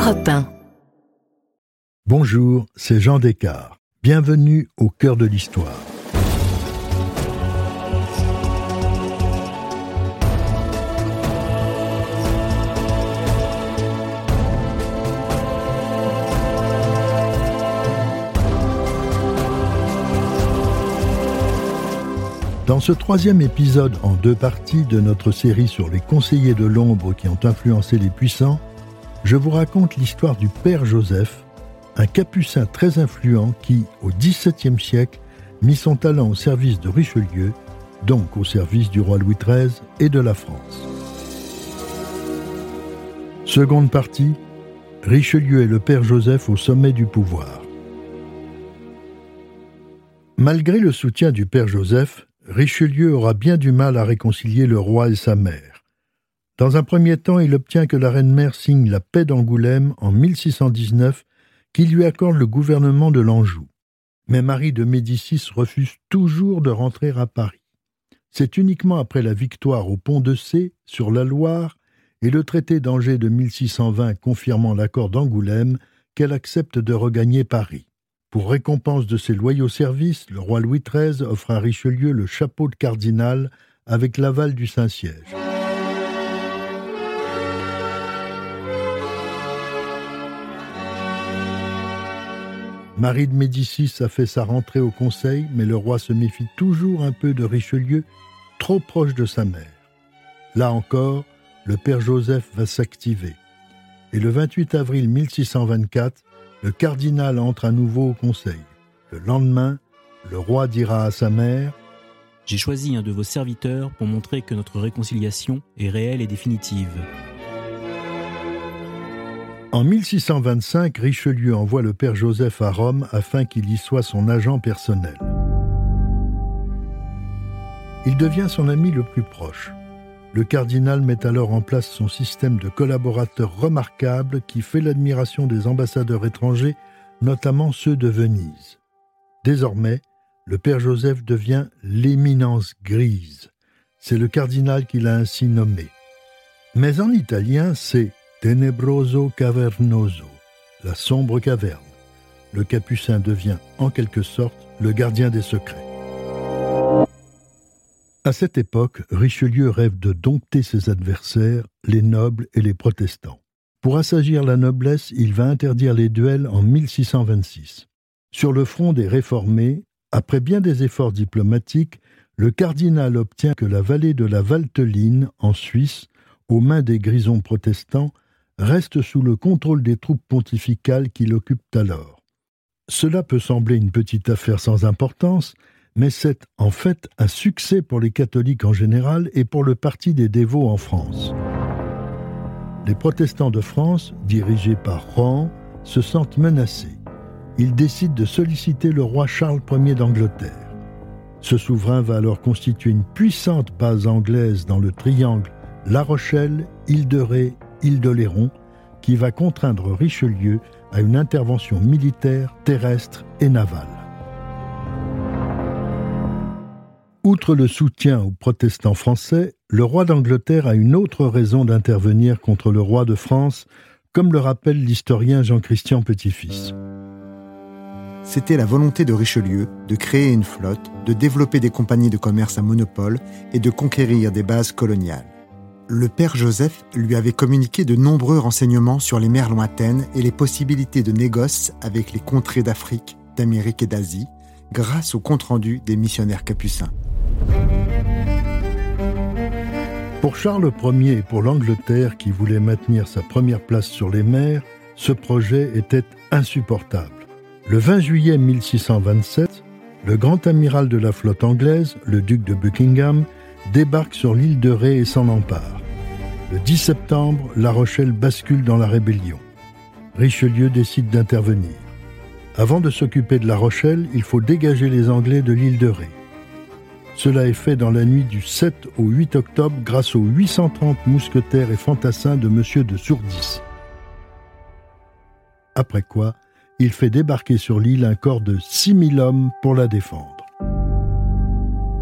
Europe 1. Bonjour, c'est Jean Descartes. Bienvenue au cœur de l'histoire. Dans ce troisième épisode en 2 parties de notre série sur les conseillers de l'ombre qui ont influencé les puissants, je vous raconte l'histoire du père Joseph, un capucin très influent qui, au XVIIe siècle, mit son talent au service de Richelieu, donc au service du roi Louis XIII et de la France. Seconde partie, Richelieu et le père Joseph au sommet du pouvoir. Malgré le soutien du père Joseph, Richelieu aura bien du mal à réconcilier le roi et sa mère. Dans un premier temps, il obtient que la reine-mère signe la paix d'Angoulême en 1619, qui lui accorde le gouvernement de l'Anjou. Mais Marie de Médicis refuse toujours de rentrer à Paris. C'est uniquement après la victoire au Pont de Cé, sur la Loire, et le traité d'Angers de 1620 confirmant l'accord d'Angoulême, qu'elle accepte de regagner Paris. Pour récompense de ses loyaux services, le roi Louis XIII offre à Richelieu le chapeau de cardinal avec l'aval du Saint-Siège. Marie de Médicis a fait sa rentrée au conseil, mais le roi se méfie toujours un peu de Richelieu, trop proche de sa mère. Là encore, le père Joseph va s'activer. Et le 28 avril 1624, le cardinal entre à nouveau au conseil. Le lendemain, le roi dira à sa mère « J'ai choisi un de vos serviteurs pour montrer que notre réconciliation est réelle et définitive. » En 1625, Richelieu envoie le père Joseph à Rome afin qu'il y soit son agent personnel. Il devient son ami le plus proche. Le cardinal met alors en place son système de collaborateurs remarquables qui fait l'admiration des ambassadeurs étrangers, notamment ceux de Venise. Désormais, le père Joseph devient l'éminence grise. C'est le cardinal qui l'a ainsi nommé. Mais en italien, c'est Tenebroso cavernoso, la sombre caverne. Le capucin devient, en quelque sorte, le gardien des secrets. À cette époque, Richelieu rêve de dompter ses adversaires, les nobles et les protestants. Pour assagir la noblesse, il va interdire les duels en 1626. Sur le front des réformés, après bien des efforts diplomatiques, le cardinal obtient que la vallée de la Valteline, en Suisse, aux mains des grisons protestants, reste sous le contrôle des troupes pontificales qui l'occupent alors. Cela peut sembler une petite affaire sans importance, mais c'est en fait un succès pour les catholiques en général et pour le parti des dévots en France. Les protestants de France, dirigés par Rohan, se sentent menacés. Ils décident de solliciter le roi Charles Ier d'Angleterre. Ce souverain va alors constituer une puissante base anglaise dans le triangle La Rochelle, Île-de-Ré, Île-d'Oléron, qui va contraindre Richelieu à une intervention militaire, terrestre et navale. Outre le soutien aux protestants français, le roi d'Angleterre a une autre raison d'intervenir contre le roi de France, comme le rappelle l'historien Jean-Christian Petit-Fils. C'était la volonté de Richelieu de créer une flotte, de développer des compagnies de commerce à monopole et de conquérir des bases coloniales. Le père Joseph lui avait communiqué de nombreux renseignements sur les mers lointaines et les possibilités de négoce avec les contrées d'Afrique, d'Amérique et d'Asie, grâce au compte-rendu des missionnaires capucins. Pour Charles Ier et pour l'Angleterre qui voulait maintenir sa première place sur les mers, ce projet était insupportable. Le 20 juillet 1627, le grand amiral de la flotte anglaise, le duc de Buckingham, débarque sur l'île de Ré et s'en empare. Le 10 septembre, La Rochelle bascule dans la rébellion. Richelieu décide d'intervenir. Avant de s'occuper de La Rochelle, il faut dégager les Anglais de l'île de Ré. Cela est fait dans la nuit du 7 au 8 octobre grâce aux 830 mousquetaires et fantassins de M. de Sourdis. Après quoi, il fait débarquer sur l'île un corps de 6000 hommes pour la défendre.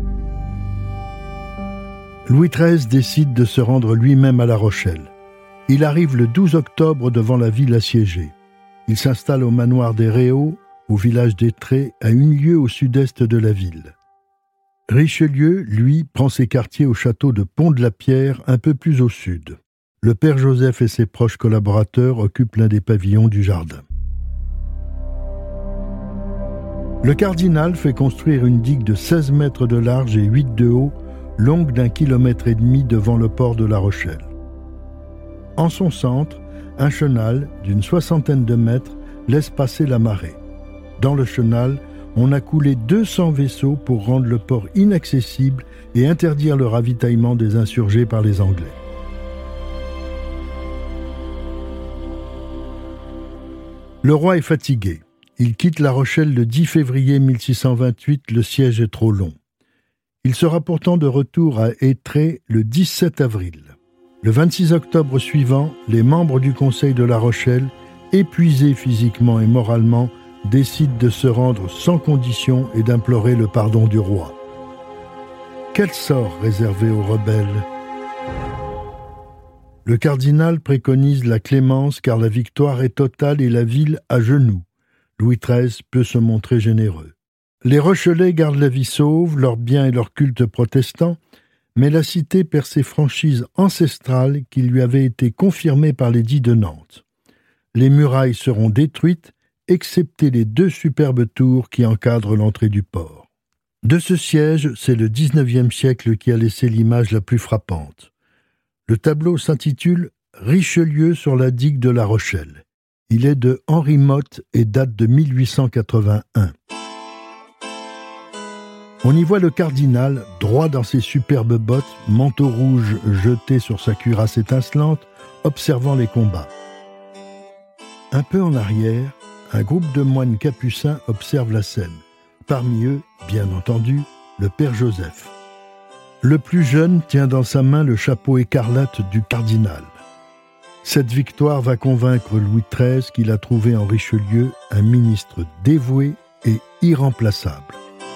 Louis XIII décide de se rendre lui-même à La Rochelle. Il arrive le 12 octobre devant la ville assiégée. Il s'installe au manoir des Réaux, au village d'Étré, à 1 lieue au sud-est de la ville. Richelieu, lui, prend ses quartiers au château de Pont-de-la-Pierre, un peu plus au sud. Le père Joseph et ses proches collaborateurs occupent l'un des pavillons du jardin. Le cardinal fait construire une digue de 16 mètres de large et 8 de haut, longue d'1,5 km devant le port de La Rochelle. En son centre, un chenal d'une 60aine de mètres laisse passer la marée. Dans le chenal, on a coulé 200 vaisseaux pour rendre le port inaccessible et interdire le ravitaillement des insurgés par les Anglais. Le roi est fatigué. Il quitte La Rochelle le 10 février 1628, le siège est trop long. Il sera pourtant de retour à Étré le 17 avril. Le 26 octobre suivant, les membres du Conseil de La Rochelle, épuisés physiquement et moralement, décident de se rendre sans condition et d'implorer le pardon du roi. Quel sort réservé aux rebelles ? Le cardinal préconise la clémence car la victoire est totale et la ville à genoux. Louis XIII peut se montrer généreux. Les Rochelais gardent la vie sauve, leurs biens et leur culte protestant, mais la cité perd ses franchises ancestrales qui lui avaient été confirmées par l'édit de Nantes. Les murailles seront détruites, excepté les 2 superbes tours qui encadrent l'entrée du port. De ce siège, c'est le XIXe siècle qui a laissé l'image la plus frappante. Le tableau s'intitule « Richelieu sur la digue de La Rochelle ». Il est de Henri Motte et date de 1881. On y voit le cardinal, droit dans ses superbes bottes, manteau rouge jeté sur sa cuirasse étincelante, observant les combats. Un peu en arrière, un groupe de moines capucins observe la scène. Parmi eux, bien entendu, le père Joseph. Le plus jeune tient dans sa main le chapeau écarlate du cardinal. Cette victoire va convaincre Louis XIII qu'il a trouvé en Richelieu un ministre dévoué et irremplaçable.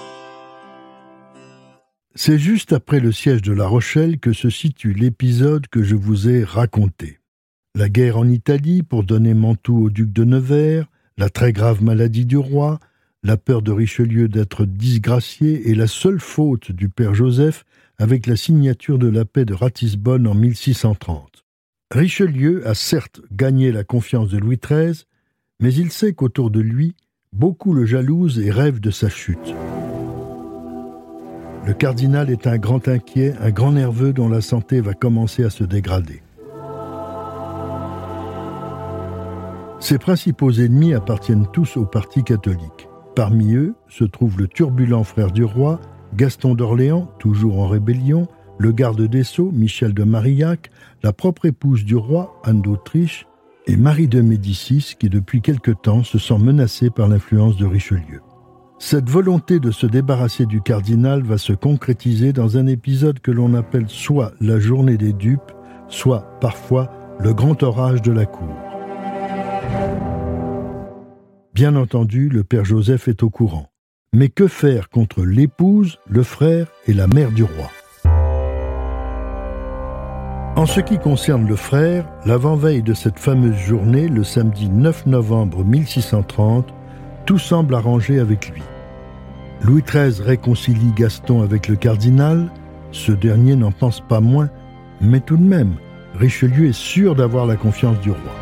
C'est juste après le siège de La Rochelle que se situe l'épisode que je vous ai raconté. La guerre en Italie pour donner Mantoue au duc de Nevers, la très grave maladie du roi, la peur de Richelieu d'être disgracié et la seule faute du père Joseph avec la signature de la paix de Ratisbonne en 1630. Richelieu a certes gagné la confiance de Louis XIII, mais il sait qu'autour de lui, beaucoup le jalousent et rêvent de sa chute. Le cardinal est un grand inquiet, un grand nerveux dont la santé va commencer à se dégrader. Ses principaux ennemis appartiennent tous au parti catholique. Parmi eux se trouve le turbulent frère du roi, Gaston d'Orléans, toujours en rébellion, le garde des Sceaux, Michel de Marillac, la propre épouse du roi, Anne d'Autriche, et Marie de Médicis, qui depuis quelque temps se sent menacée par l'influence de Richelieu. Cette volonté de se débarrasser du cardinal va se concrétiser dans un épisode que l'on appelle soit la journée des dupes, soit parfois le grand orage de la cour. Bien entendu, le père Joseph est au courant. Mais que faire contre l'épouse, le frère et la mère du roi ? En ce qui concerne le frère, l'avant-veille de cette fameuse journée, le samedi 9 novembre 1630, tout semble arrangé avec lui. Louis XIII réconcilie Gaston avec le cardinal, ce dernier n'en pense pas moins, mais tout de même, Richelieu est sûr d'avoir la confiance du roi.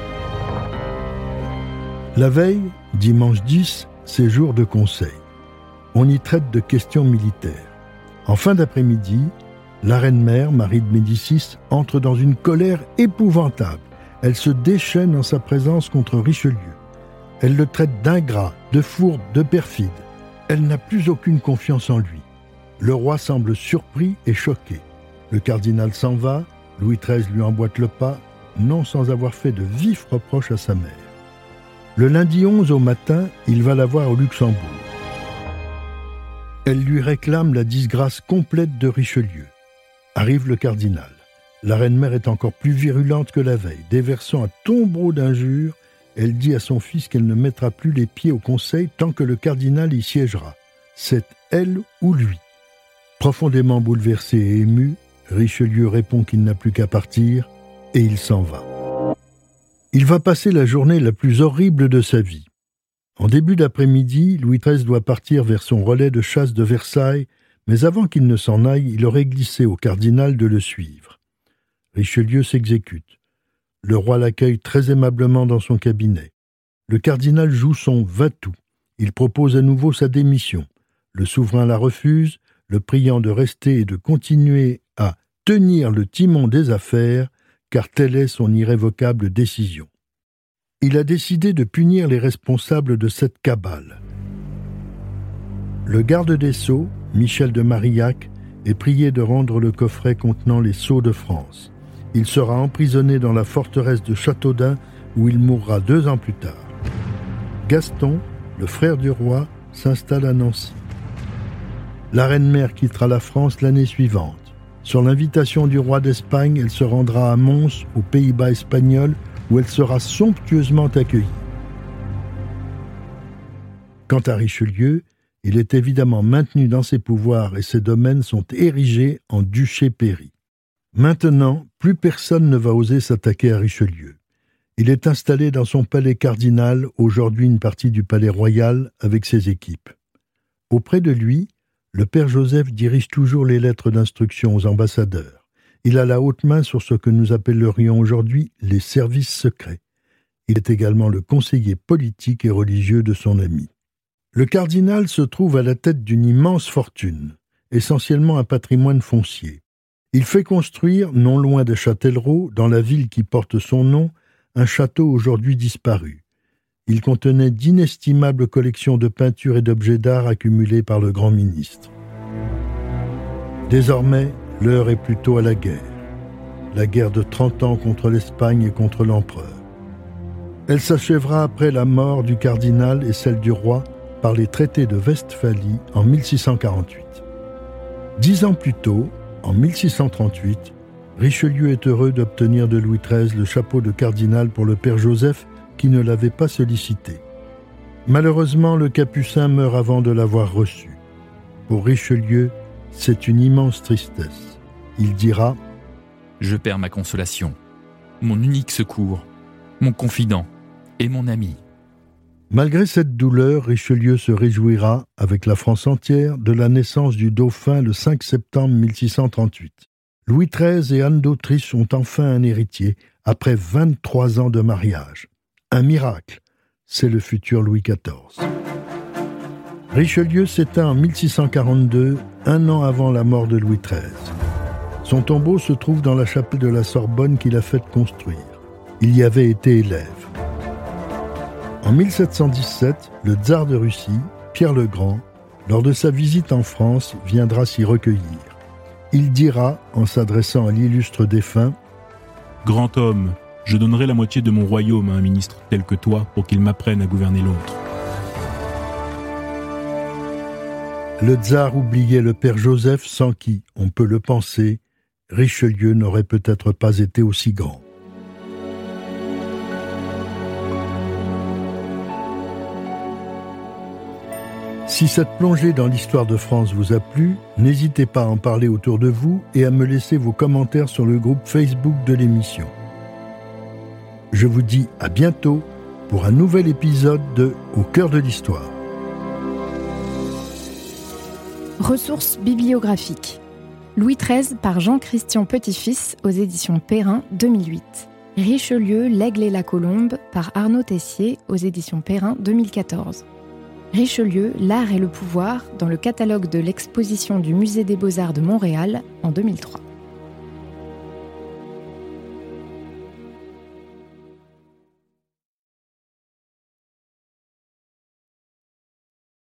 La veille, dimanche 10, c'est jour de conseil. On y traite de questions militaires. En fin d'après-midi, la reine-mère, Marie de Médicis, entre dans une colère épouvantable. Elle se déchaîne en sa présence contre Richelieu. Elle le traite d'ingrat, de fourbe, de perfide. Elle n'a plus aucune confiance en lui. Le roi semble surpris et choqué. Le cardinal s'en va, Louis XIII lui emboîte le pas, non sans avoir fait de vifs reproches à sa mère. Le lundi 11 au matin, il va la voir au Luxembourg. Elle lui réclame la disgrâce complète de Richelieu. Arrive le cardinal. La reine-mère est encore plus virulente que la veille. Déversant un tombereau d'injures, elle dit à son fils qu'elle ne mettra plus les pieds au conseil tant que le cardinal y siégera. C'est elle ou lui. Profondément bouleversé et ému, Richelieu répond qu'il n'a plus qu'à partir et il s'en va. Il va passer la journée la plus horrible de sa vie. En début d'après-midi, Louis XIII doit partir vers son relais de chasse de Versailles, mais avant qu'il ne s'en aille, il aurait glissé au cardinal de le suivre. Richelieu s'exécute. Le roi l'accueille très aimablement dans son cabinet. Le cardinal joue son va-tout. Il propose à nouveau sa démission. Le souverain la refuse, le priant de rester et de continuer à tenir le timon des affaires, car telle est son irrévocable décision. Il a décidé de punir les responsables de cette cabale. Le garde des Sceaux, Michel de Marillac, est prié de rendre le coffret contenant les sceaux de France. Il sera emprisonné dans la forteresse de Châteaudun, où il mourra 2 ans plus tard. Gaston, le frère du roi, s'installe à Nancy. La reine-mère quittera la France l'année suivante. Sur l'invitation du roi d'Espagne, elle se rendra à Mons, aux Pays-Bas espagnols, où elle sera somptueusement accueillie. Quant à Richelieu, il est évidemment maintenu dans ses pouvoirs et ses domaines sont érigés en duché-pairie. Maintenant, plus personne ne va oser s'attaquer à Richelieu. Il est installé dans son palais cardinal, aujourd'hui une partie du palais royal, avec ses équipes. Auprès de lui, le père Joseph dirige toujours les lettres d'instruction aux ambassadeurs. Il a la haute main sur ce que nous appellerions aujourd'hui les services secrets. Il est également le conseiller politique et religieux de son ami. Le cardinal se trouve à la tête d'une immense fortune, essentiellement un patrimoine foncier. Il fait construire, non loin de Châtellerault, dans la ville qui porte son nom, un château aujourd'hui disparu. Il contenait d'inestimables collections de peintures et d'objets d'art accumulés par le grand ministre. Désormais, l'heure est plutôt à la guerre de 30 ans contre l'Espagne et contre l'empereur. Elle s'achèvera après la mort du cardinal et celle du roi par les traités de Westphalie en 1648. 10 ans plus tôt, en 1638, Richelieu est heureux d'obtenir de Louis XIII le chapeau de cardinal pour le père Joseph qui ne l'avait pas sollicité. Malheureusement, le capucin meurt avant de l'avoir reçu. Pour Richelieu, c'est une immense tristesse. Il dira « Je perds ma consolation, mon unique secours, mon confident et mon ami. » Malgré cette douleur, Richelieu se réjouira, avec la France entière, de la naissance du dauphin le 5 septembre 1638. Louis XIII et Anne d'Autriche ont enfin un héritier, après 23 ans de mariage. Un miracle, c'est le futur Louis XIV. Richelieu s'éteint en 1642, 1 an avant la mort de Louis XIII. Son tombeau se trouve dans la chapelle de la Sorbonne qu'il a fait construire. Il y avait été élève. En 1717, le tsar de Russie, Pierre le Grand, lors de sa visite en France, viendra s'y recueillir. Il dira, en s'adressant à l'illustre défunt, « Grand homme, je donnerai la moitié de mon royaume à un ministre tel que toi pour qu'il m'apprenne à gouverner l'autre. » Le tsar oubliait le père Joseph sans qui, on peut le penser, Richelieu n'aurait peut-être pas été aussi grand. Si cette plongée dans l'histoire de France vous a plu, n'hésitez pas à en parler autour de vous et à me laisser vos commentaires sur le groupe Facebook de l'émission. Je vous dis à bientôt pour un nouvel épisode de Au cœur de l'histoire. Ressources bibliographiques. Louis XIII par Jean-Christian Petit-Fils aux éditions Perrin 2008. Richelieu, l'Aigle et la Colombe par Arnaud Tessier aux éditions Perrin 2014. Richelieu, l'art et le pouvoir dans le catalogue de l'exposition du Musée des Beaux-Arts de Montréal en 2003.